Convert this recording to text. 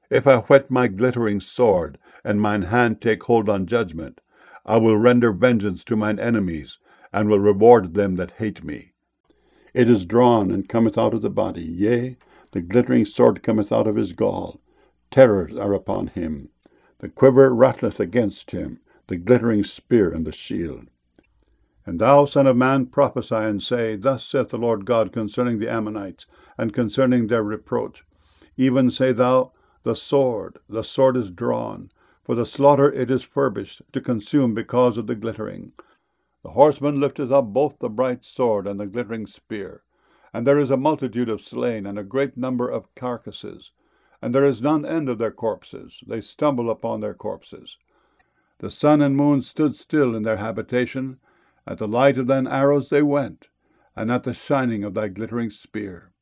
If I whet my glittering sword, and mine hand take hold on judgment, I will render vengeance to mine enemies, and will reward them that hate me. It is drawn, and cometh out of the body, yea, the glittering sword cometh out of his gall. Terrors are upon him. The quiver rattleth against him, the glittering spear and the shield. And thou, son of man, prophesy, and say, Thus saith the Lord God concerning the Ammonites, and concerning their reproach. Even say thou, the sword is drawn, for the slaughter it is furbished, to consume because of the glittering. The horseman lifteth up both the bright sword and the glittering spear. And there is a multitude of slain, and a great number of carcasses. And there is none end of their corpses. They stumble upon their corpses. The sun and moon stood still in their habitation. At the light of thine arrows they went, and at the shining of thy glittering spear.